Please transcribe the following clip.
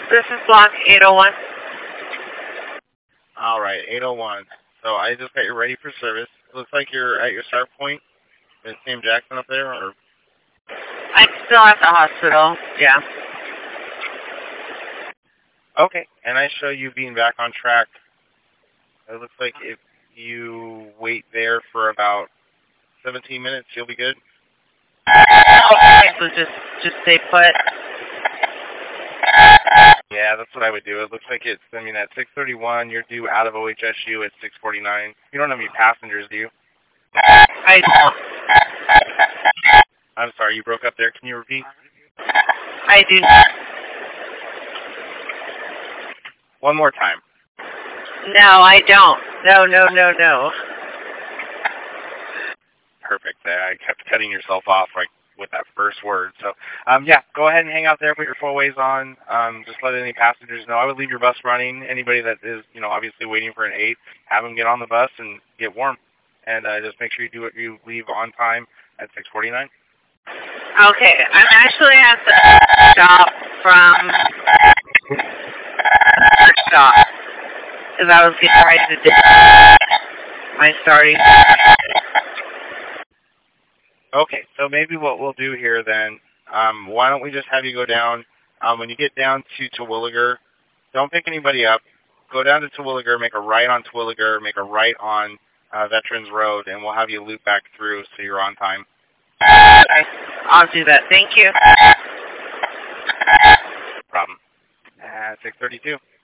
This is block 801. All right, 801. So I just got you ready for service. It looks like you're at your start point. Is Sam Jackson up there, or? I'm still at the hospital. Yeah. Okay, and I show you being back on track. It looks like if you wait there for about 17 minutes, you'll be good. Okay, so just stay put. Yeah, that's what I would do. It looks like it's, at 6:31, you're due out of OHSU at 6:49. You don't have any passengers, do you? I don't. I'm sorry, you broke up there. Can you repeat? I do not. One more time. No, I don't. No. Perfect. I kept cutting yourself off with that first word. So, yeah, go ahead and hang out there. Put your four-ways on. Just let any passengers know. I would leave your bus running. Anybody that is, obviously waiting for an 8, have them get on the bus and get warm. And just make sure you do what you leave on time at 6:49. Okay, I'm actually at the stop from the stop because I was getting ready to do my starting. Okay, so maybe what we'll do here then, why don't we just have you go down, when you get down to Terwilliger, don't pick anybody up, go down to Terwilliger, make a right on Terwilliger, make a right on Veterans Road, and we'll have you loop back through so you're on time. Okay, I'll do that. Thank you. No problem. At 6:32.